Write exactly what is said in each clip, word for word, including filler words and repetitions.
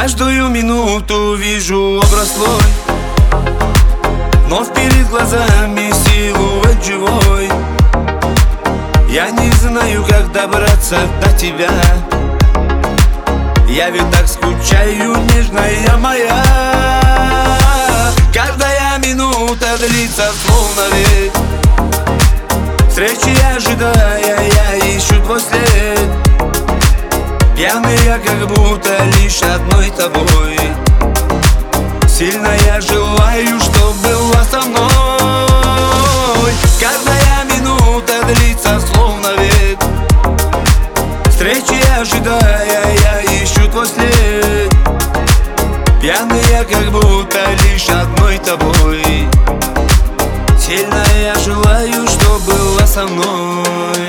Каждую минуту вижу образ твой, но перед глазами силуэт живой. Я не знаю, как добраться до тебя. Я ведь так скучаю, нежная моя. Каждая минута длится словно век. Встречи ожидая, я ищу твой след. Пьяный я, как будто лишь одной тобой. Сильно я желаю, чтоб была со мной. Каждая минута длится словно век. Встречи ожидая, я ищу твой след. Пьяный я, как будто лишь одной тобой. Сильно я желаю, чтоб была со мной.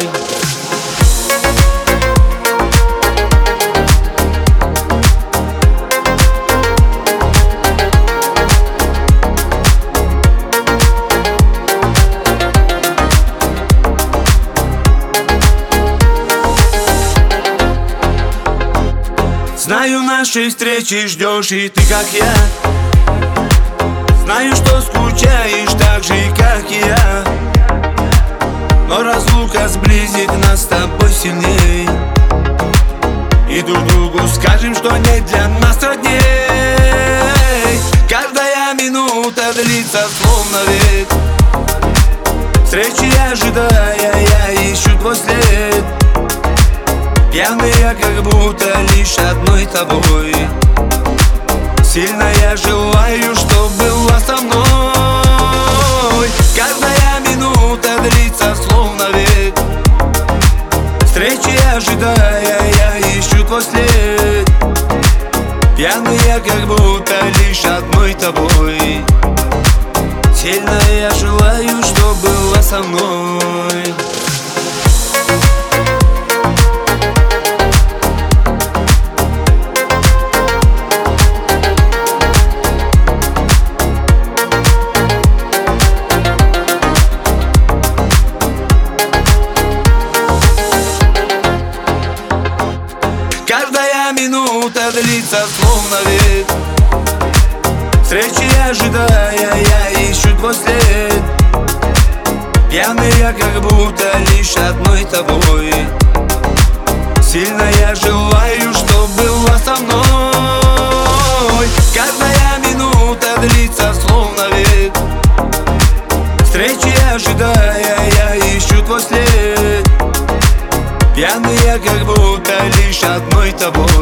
Знаю, нашей встречи ждешь и ты, как я. Знаю, что скучаешь так же, как и я. Но разлука сблизит нас с тобой сильней. И друг другу скажем, что нет для нас родней. Каждая минута длится словно век. Встречи ожидая, я ищу твой след. Пьяный я, как будто лишь одной тобой. Сильно я желаю, чтоб была со мной. Каждая минута длится словно век. Встречи ожидая, я ищу твой след. Пьяный я, как будто лишь одной тобой. Сильно я желаю, чтоб была со мной. Каждая минута длится словно век. Встречи ожидая, я ищу твой след. Пьяный я, как будто лишь одной тобой. Сильно я желаю, чтоб была со мной. Каждая минута длится словно век. Встречи ожидая, я ищу твой след. Пьяный я, как будто лишь одной тобой.